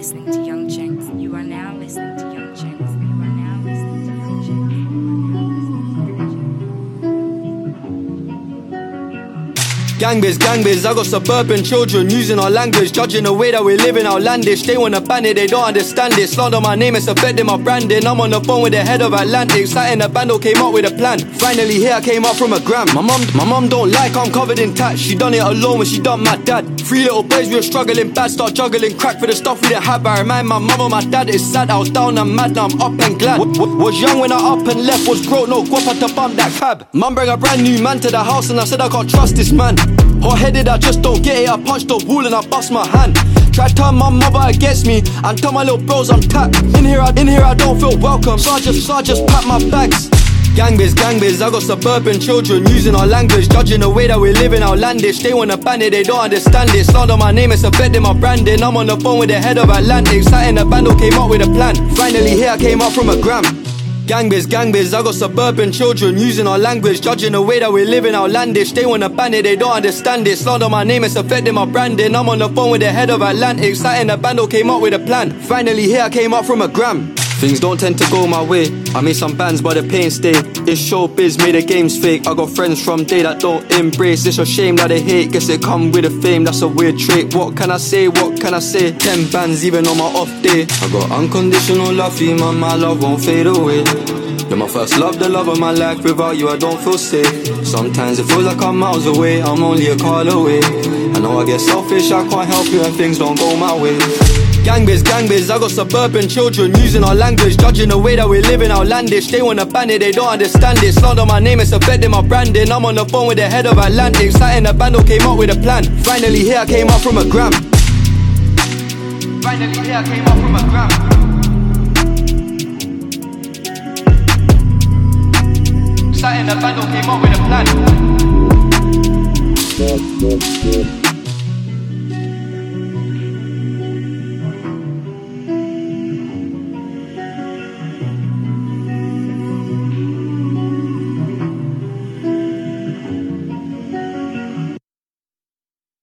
listening to Young Jinx. You are now listening to Young Jinx. You are now listening to Young Jinx. Gang biz, I got suburban children using our language, judging the way that we live in outlandish. They wanna ban it, they don't understand it. Slander my name, it's affecting my branding. I'm on the phone with the head of Atlantic. Sat in the bando, came up with a plan. Finally here, I came up from a gram. My mom don't like, I'm covered in tats. She done it alone when she done my dad. 3 little boys, we were struggling bad. Start juggling crack for the stuff we didn't have. I remind my mum and my dad, it's sad. I was down and mad, now I'm up and glad. Was young when I up and left, was broke, no guap had to bump that cab. Mum bring a brand new man to the house and I said I can't trust this man. Hot-headed, I just don't get it. I punched the wall and I bust my hand. Try to turn my mother against me and tell my little bros I'm tapped. In here I don't feel welcome, so I just pack my bags. Gang biz, I got suburban children using our language, judging the way that we live in outlandish. They wanna ban it, they don't understand it. Slander my name, it's affecting my branding. I'm on the phone with the head of Atlantic. Sat in the bando, came up with a plan. Finally here, I came up from a gram. Gang biz, I got suburban children using our language, judging the way that we live in outlandish. They wanna ban it, they don't understand it. Slander my name, it's affecting my branding. I'm on the phone with the head of Atlantic. Sat in the bando, came up with a plan. Finally here, I came up from a gram. Things don't tend to go my way. I made some bands but the pain stay. It's showbiz, made the games fake. I got friends from day that don't embrace. It's a shame that they hate, guess it come with a fame. That's a weird trait. What can I say, what can I say? 10 bands even on my off day. I got unconditional love for you, man, my love won't fade away. You're my first love, the love of my life. Without you I don't feel safe. Sometimes it feels like I'm miles away, I'm only a call away. I know I get selfish, I can't help you when things don't go my way. Gang biz, I got suburban children using our language, judging the way that we live in outlandish. They wanna ban it, they don't understand it. Slander my name, it's affecting my branding. I'm on the phone with the head of Atlantic. Sat in the bando, came up with a plan. Finally here, I came up from a gram. Finally here, I came up from a gram. Sat in the bando, came up with a plan.